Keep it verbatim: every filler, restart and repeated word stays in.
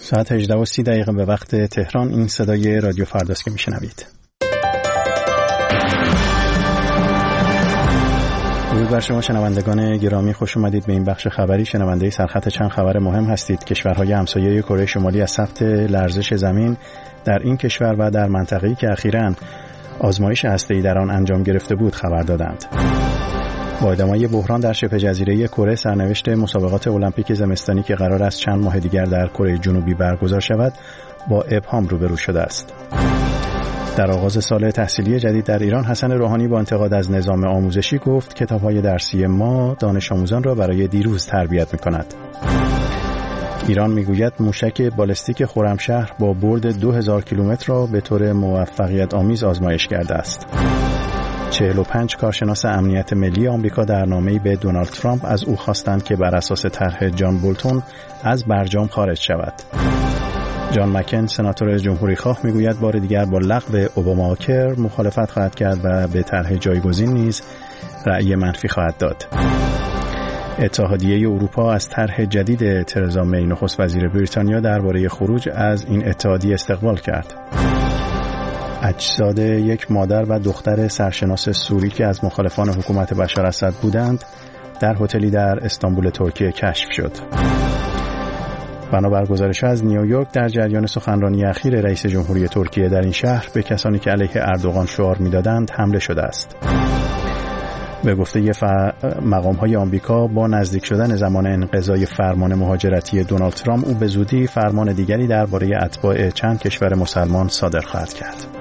ساعت هجده و سی دقیقه به وقت تهران. این صدای رادیو فرداست که میشنوید. درود بر شما شنوندگان گرامی، خوش اومدید به این بخش خبری. شنونده سرخط چند خبر مهم هستید. کشورهای همسایه کره شمالی از ثبت لرزش زمین در این کشور و در منطقه‌ای که اخیراً آزمایش هسته‌ای در آن انجام گرفته بود خبر دادند. با ادامه بحران در شبه جزیره کره، سرنوشت مسابقات المپیک زمستانی که قرار است چند ماه دیگر در کره جنوبی برگزار شود با ابهام روبرو شده است. در آغاز سال تحصیلی جدید در ایران، حسن روحانی با انتقاد از نظام آموزشی گفت کتاب‌های درسی ما دانش آموزان را برای دیروز تربیت می‌کند. ایران میگوید موشک بالستیک خرمشهر با برد دو هزار کیلومتر را به طور موفقیت آمیز آزمایش کرده است. چهل و پنج کارشناس امنیت ملی آمریکا در نامه‌ای به دونالد ترامپ از او خواستند که بر اساس طرح جان بولتون از برجام خارج شود. جان مکن، سناتور جمهوری‌خواه، میگوید بار دیگر با لغو اوباماکر مخالفت خواهد کرد و به طرح جایگزین نیز رأی منفی خواهد داد. اتحادیه اروپا از طرح جدید ترزا می، نخست وزیر بریتانیا، درباره خروج از این اتحادیه استقبال کرد. اجساد یک مادر و دختر سرشناس سوری که از مخالفان حکومت بشار اسد بودند در هتلی در استانبول ترکیه کشف شد. بنابر گزارش از نیویورک، در جریان سخنرانی اخیر رئیس جمهوری ترکیه در این شهر به کسانی که علیه اردوغان شعار می‌دادند حمله شده است. به گفته ف... مقام‌های آمریکا، با نزدیک شدن زمان انقضای فرمان مهاجرتی دونالد ترامپ، او به زودی فرمان دیگری درباره اتباع چند کشور مسلمان صادر خواهد کرد.